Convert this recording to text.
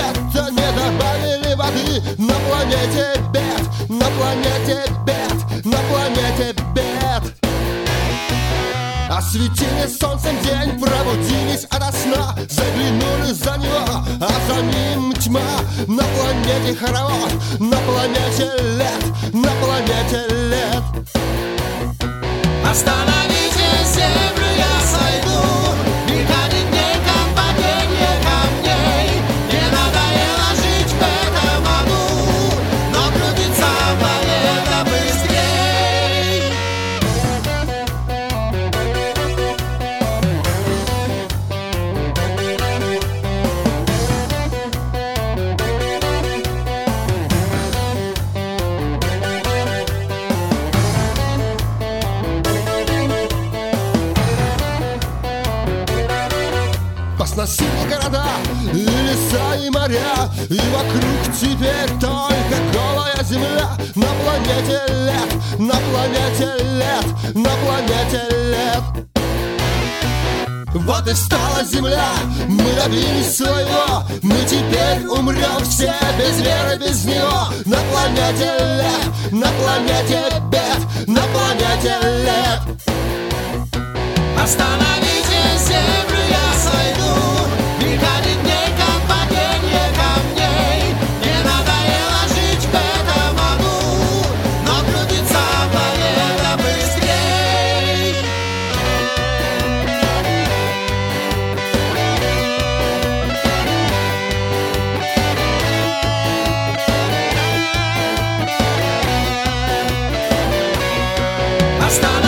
это не добавили воды на планете бед, на планете бед, на планете бед. Осветили солнцем день, пробудились ото сна, заглянули за него, а за ним тьма. На планете хоровод, на планете лед, на планете лед. Остановите землю, я сойду, приходит день, как падение камней. Не надоело жить в этом аду, но крутится планета быстрей. Сносили города и леса и моря, и вокруг теперь только голая земля. На планете лед, на планете лед, на планете лед. Вот и стала земля, мы добились своего, мы теперь умрем все без веры, без него. На планете лед, на планете бед, на планете лед. Остановите землю, я сойду, приходит день, как падение камней. Не надоело жить в этом аду, но крутится планета быстрей. Остановите